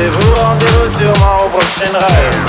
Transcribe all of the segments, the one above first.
rendez-vous sûrement au prochain rêve.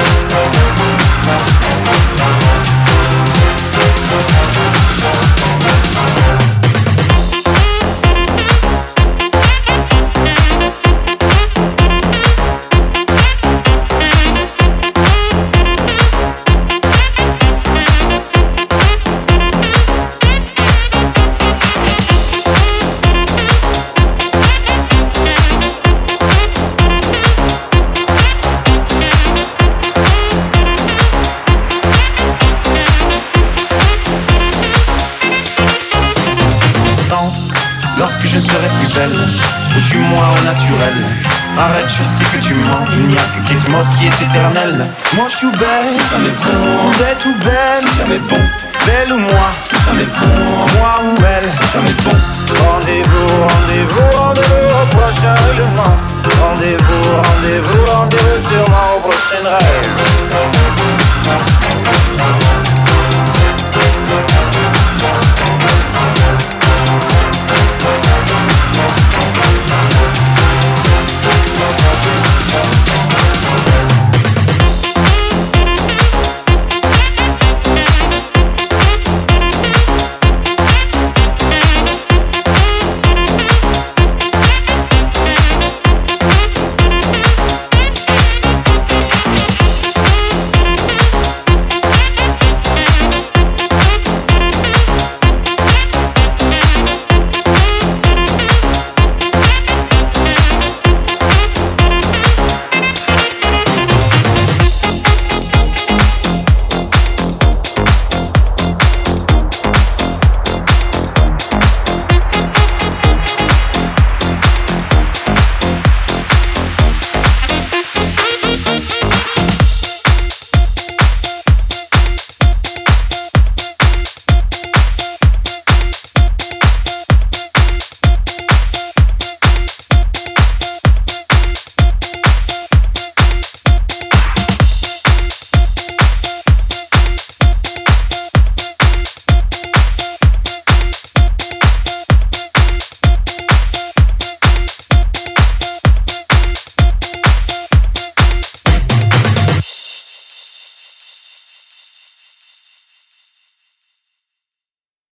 Lorsque je ne serai plus belle, ou du moins au naturel. Arrête, je sais que tu mens, il n'y a que Kate Moss qui est éternelle. Moi je suis belle, si jamais bon, bête ou belle, si jamais bon, belle ou moi, si jamais bon, moi ou elle, si jamais bon. Rendez-vous, rendez-vous, rendez-vous au prochainement. Rendez-vous, rendez-vous, rendez-vous sûrement au prochain rêve.